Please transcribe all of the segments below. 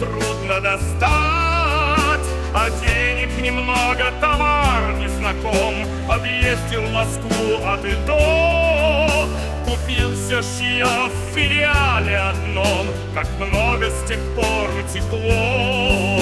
трудно достать, а денег немного, товар незнаком. Объездил Москву от и до, купился ж я в филиале одном. Как много с тех пор утекло.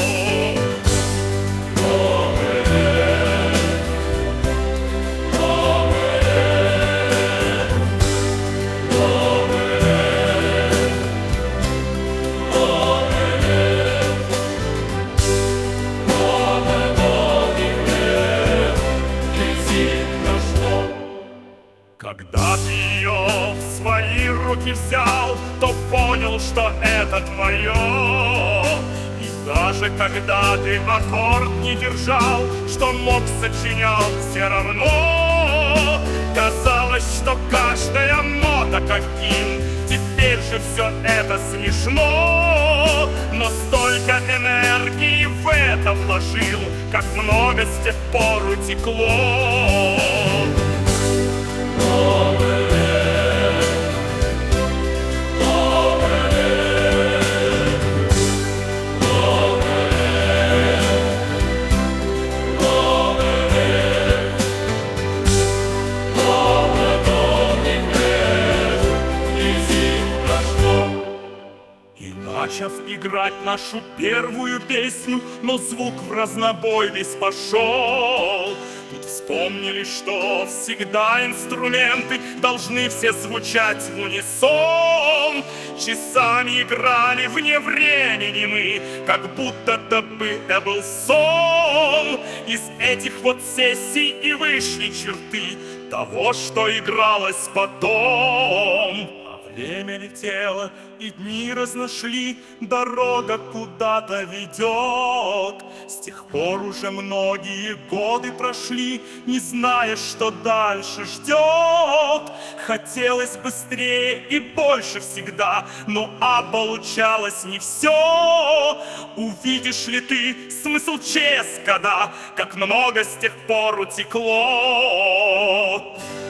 Когда ты ее в свои руки взял, то понял, что это твое. И даже когда ты аккорд не держал, что мог, сочинял все равно. Казалось, что каждая нота как гимн. Теперь же все это смешно. Но столько энергии в это вложил, как много с тех пор утекло. Начав играть нашу первую песню, но звук в разнобой весь пошел. Тут вспомнили, что всегда инструменты должны все звучать в унисон. Часами играли вне времени мы, как будто это был сон. Из этих вот сессий и вышли черты того, что игралось потом. Время летело, и дни разношли, дорога куда-то ведет. С тех пор уже многие годы прошли, не зная, что дальше ждет. Хотелось быстрее и больше всегда, но получалось не все. Увидишь ли ты смысл ЧС, когда как много с тех пор утекло?